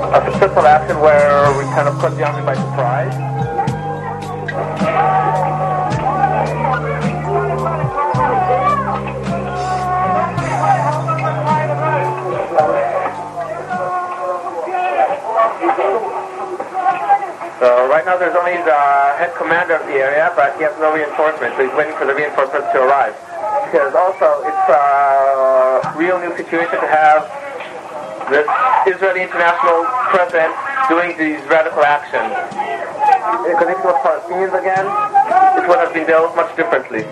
a successful action where we kind of caught the army by surprise. So right now there's only the head commander of the area, but he has no reinforcements, so he's waiting for the reinforcements to arrive. Because also it's a real new situation to have the Israeli international presence doing these radical actions. Because if it was Palestinians again, it would have been dealt much differently.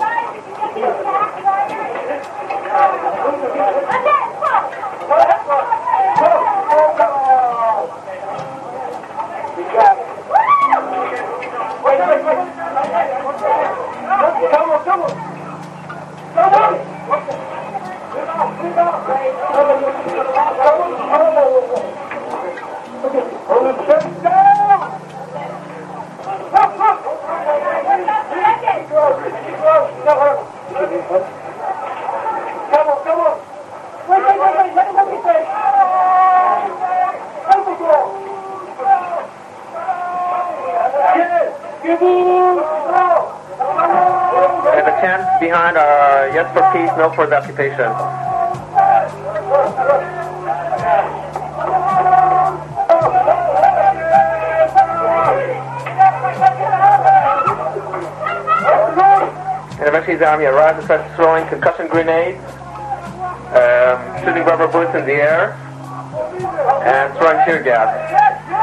And the chants behind are yes for peace, no for the occupation. And eventually the army arrives and starts throwing concussion grenades, shooting rubber bullets in the air, and throwing tear gas.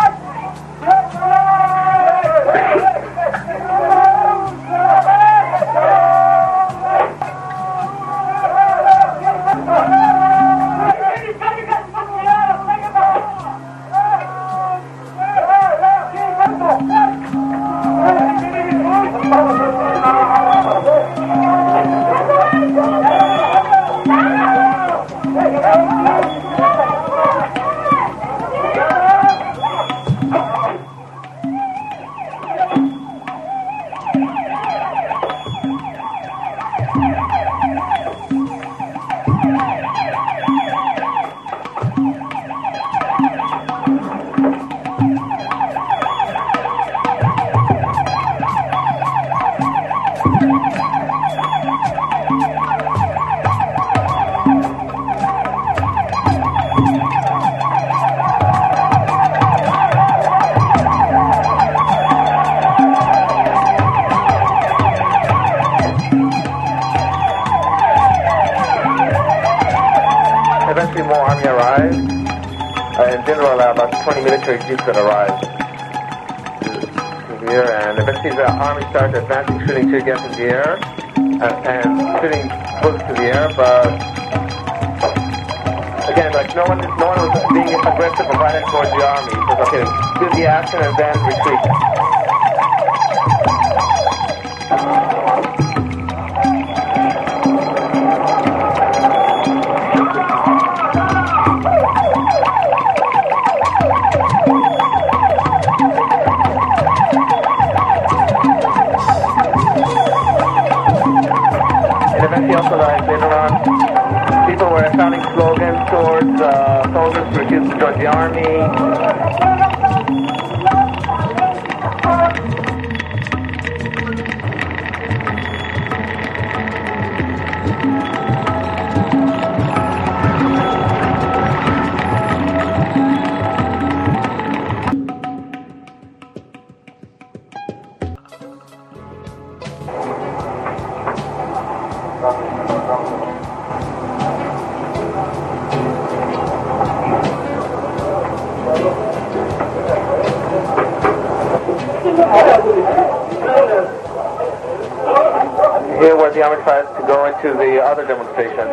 Eventually more army arrived. In general, about 20 military jeeps that arrived here, and eventually the army started advancing, shooting tear gas in the air, and shooting bullets to the air, but again, like no one was being aggressive or violent towards the army. It was okay, do the action and then retreat. Also, like later on, people were shouting slogans towards soldiers who refused to join the army. Here where the army tries to go into the other demonstration.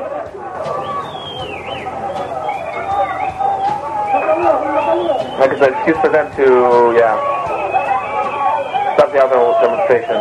Like it's an excuse for them to, stop the other demonstration.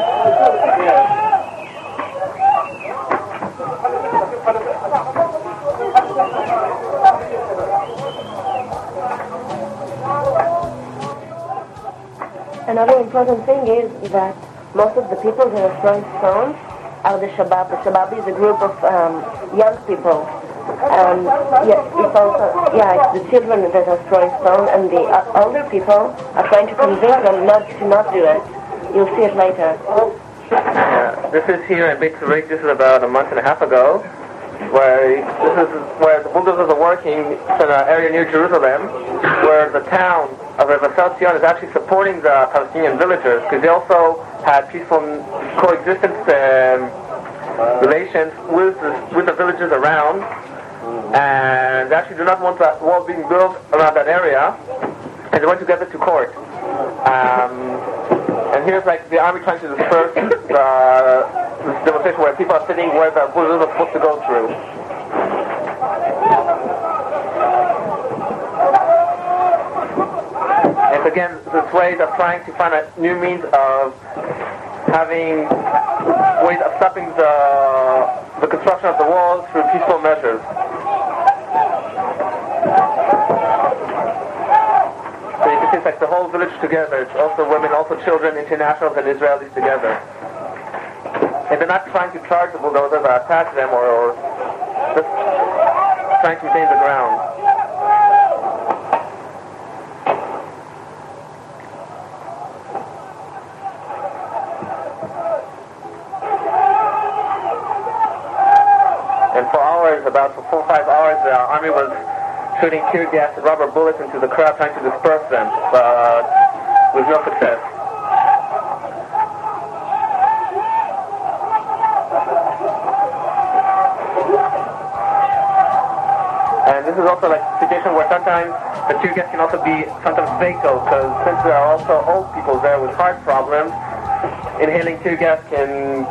Another important thing is that most of the people that are throwing stones are the Shabab. The Shabab is a group of young people it's also, it's the children that are throwing stone, and the older people are trying to convince them to not do it. You'll see it later. Yeah, this is here in Beit Tzurik. This is about a month and a half ago, where the bulldozers are working in an area near Jerusalem, where the town of Mevatel Zion is actually supporting the Palestinian villagers, because they also had peaceful coexistence relations with the villages around, and they actually do not want that wall being built around that area, and they went to get it to court. And here's like the army trying to disperse this demonstration where people are sitting where the bulldozers are supposed to go through. And again, this way of trying to find a new means of having ways of stopping the construction of the walls through peaceful measures. So you can see it's like the whole village together. It's also women, also children, internationals and Israelis together. And they're not trying to charge the bulldozers or attack them or just trying to maintain the ground. And for hours, about 4 or 5 hours, the army was shooting tear gas and rubber bullets into the crowd, trying to disperse them, but with no success. And this is also like a situation where sometimes the tear gas can also be sometimes fatal, because since there are also old people there with heart problems, inhaling tear gas can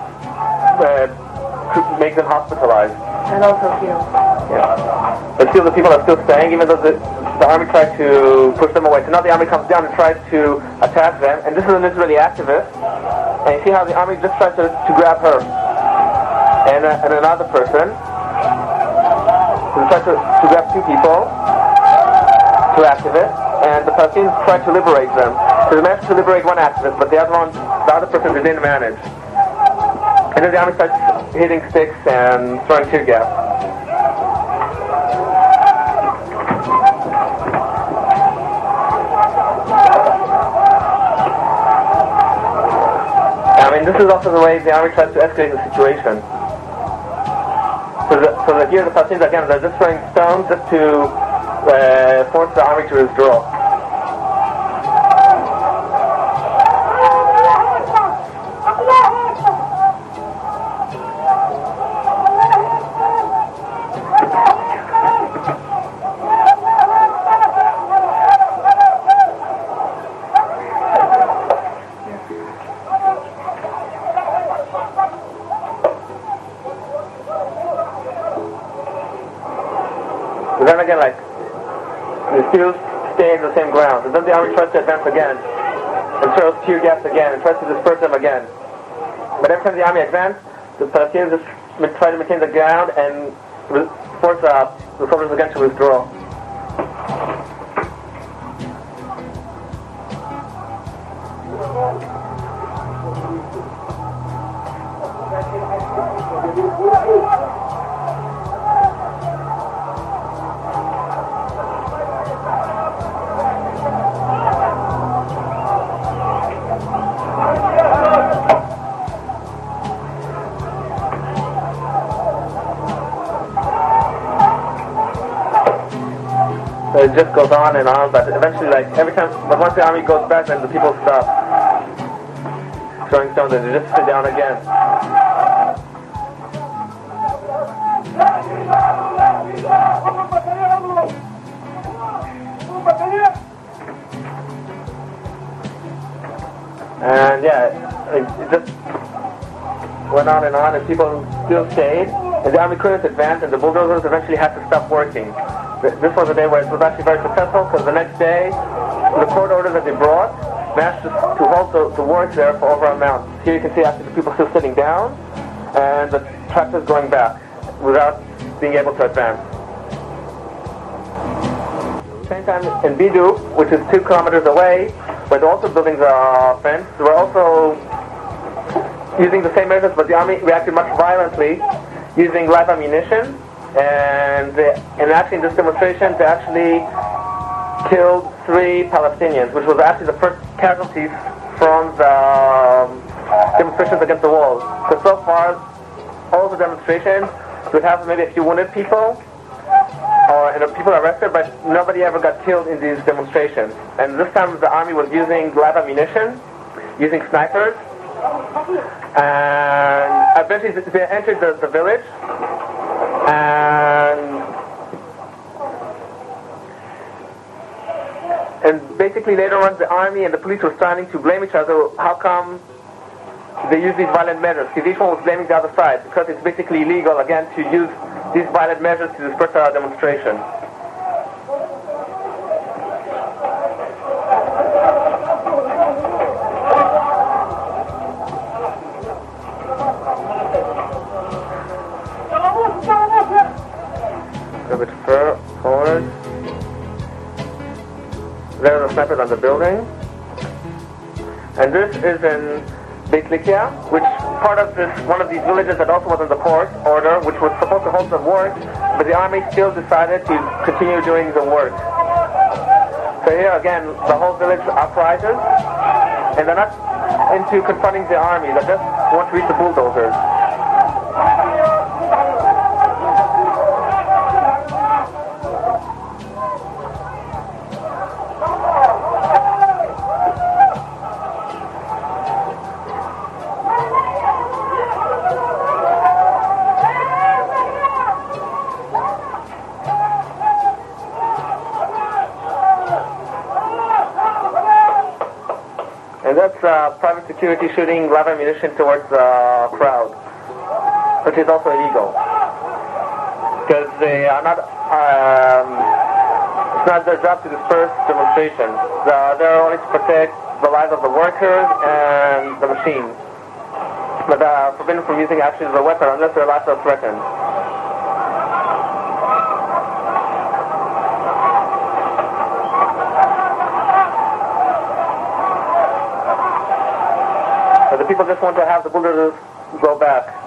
make them hospitalized. And also kill. Yeah. But still the people are still staying, even though the army tried to push them away. So now the army comes down and tries to attack them. And this is an Israeli activist. And you see how the army just tries to grab her. And another person. So they try to grab 2 people, 2 activists. And the Palestinians try to liberate them. So they managed to liberate one activist, but the other person they didn't manage. And then the army starts hitting sticks and throwing tear gas. I mean, this is also the way the army tries to escalate the situation. So that here the Palestinians, again, they're just throwing stones just to force the army to withdraw. But then again, like, they still stay in the same ground. And then the army tries to advance again, and throws tear gas again, and tries to disperse them again. But every time the army advances, the Palestinians just try to maintain the ground and force the soldiers again to withdraw. So it just goes on and on, but eventually, like, every time, but once the army goes back, then the people stop throwing stones and they just sit down again. And yeah, it just went on, and people still stayed, and the army couldn't advance, and the bulldozers eventually had to stop working. This was a day where it was actually very successful, because the next day, the court order that they brought managed to halt the work there for over a month. Here you can see actually the people still sitting down, and the tractors going back without being able to advance. At the same time, in Bidu, which is 2 kilometers away, where they're also building the fence, they were also using the same methods, but the army reacted much violently, using live ammunition And actually in this demonstration, they actually killed 3 Palestinians, which was actually the first casualties from the demonstrations against the wall. Because so far, all the demonstrations would have maybe a few wounded people, or people arrested, but nobody ever got killed in these demonstrations. And this time the army was using live ammunition, using snipers, and eventually they entered the village, and basically later on the army and the police were starting to blame each other. How come they use these violent measures? Because each one was blaming the other side, because it's basically illegal, again, to use these violent measures to disperse a demonstration. A bit forward. There are the snipers on the building. And this is in Beit Likia, which part of this, one of these villages that also was in the court order, which was supposed to hold the work, but the army still decided to continue doing the work. So here again, the whole village uprises, and they're not into confronting the army, they just want to reach the bulldozers. And that's private security shooting live ammunition towards the crowd, which is also illegal. Because they are not, it's not their job to disperse demonstrations. They're only to protect the lives of the workers and the machines. But forbidden from using actually the weapon unless their lives are threatened. The people just want to have the bulldozers go back.